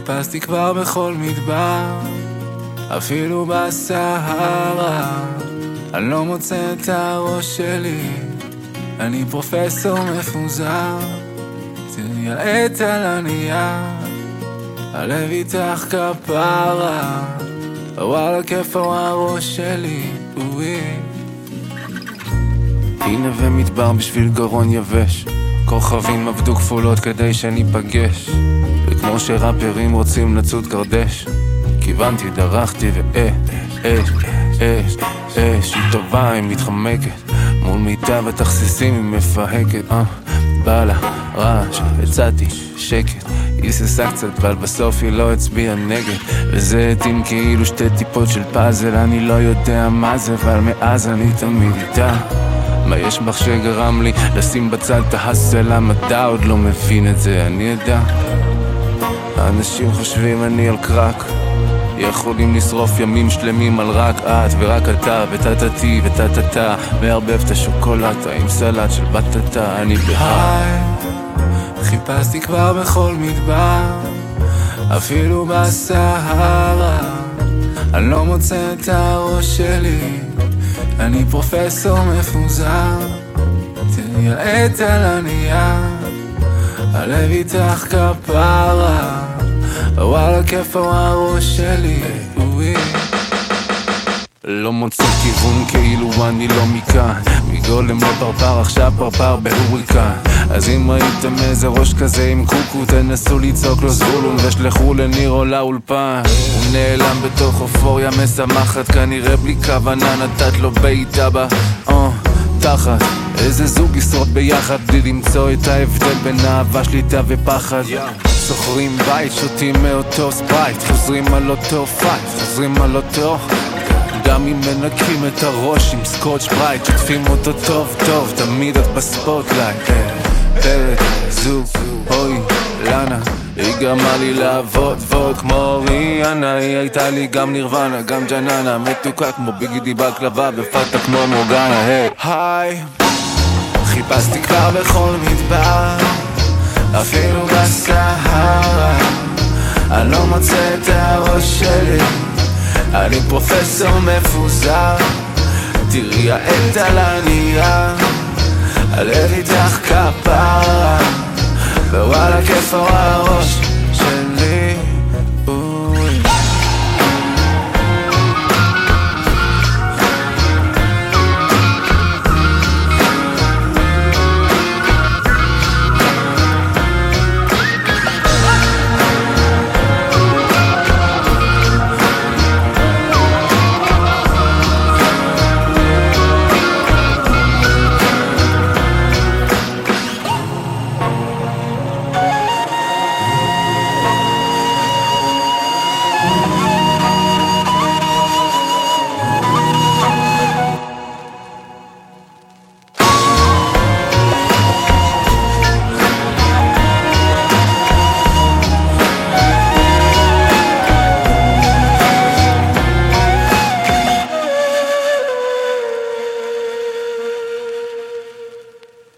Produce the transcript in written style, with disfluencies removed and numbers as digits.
חיפשתי כבר בכל מדבר, אפילו בסהרה. אני לא מוצא את הראש שלי, אני פרופסור מפוזר. תראי העט על הנייר, הלב איתך כפרה. וואלה כיף הראש שלי, אוי. הנה ומדבר בשביל גרון יבש, כוכבים עבדו כפולות כדי שניפגש. וכמו שראפרים רוצים לצוד קרדש, כיוונתי, דרכתי אש, היא טובה, היא מתחמקת מול מיטה ותכסיסים היא מפהקת. בא לה רעש, הצעתי שקט, היא ססה קצת אבל בסוף היא לא הצביעה נגד. וזה התאים כאילו שתי טיפות של פאזל, אני לא יודע מה זה אבל מאז אני תמיד איתה. מה יש בך שגרם לי לשים בצד את ההסל? המדע עוד לא מבין את זה, אני יודע. האנשים חושבים אני על קרק, יכולים לשרוף ימים שלמים על רק את ורק אתה, וטטטי וטטטה, מערבב את השוקולטה עם סלט של בטטה. אני בהיי, חיפשתי כבר בכל מדבר, אפילו בסהרה. אני לא מוצא את הראש שלי, אני פרופסור מפוזר. תראי העט על הנייר, הלב איתך כפרה. וואלה כיף הראש שלי, אוי. לא מוצא כיוון כאילו אני לא מכאן, מגולם לפרפר עכשיו פרפר בהוריקן. אז אם ראיתם איזה ראש כזה עם קוקו, תנסו לצעוק לו זבולון ושלחו לניר או לאולפן. הוא נעלם בתוך אופוריה משמחת, כנראה בלי כוונה נתת לו בעיטה בה תחת. איזה זוג ישרוד ביחד בלי למצוא את ההבדל בין אהבה, שליטה ופחד. סוחרים בית, שותים מאותו ספרייט, חוזרים על אותו פייט, חוזרים על אותו. גם אם מנקים את הראש עם סקוטש ברייט, שוטפים אותו טוב טוב, תמיד את בספוטלייט. פרק, זוג, אוי, לנה, היא גרמה לי לעבוד ועוד כמו ריאנה. היא הייתה לי גם נירוונה, גם ג'ננה, מתוקה כמו ביגידי בקלבה ופתה כמו מורגנה. היי, חיפשתי כבר בכל מדבר, אפילו בסהרה. אני לא מוצא את הראש שלי, אני פרופסור מפוזר. תראי העט על הנייר, הלב איתך כפרה. ווואלה כיף הראש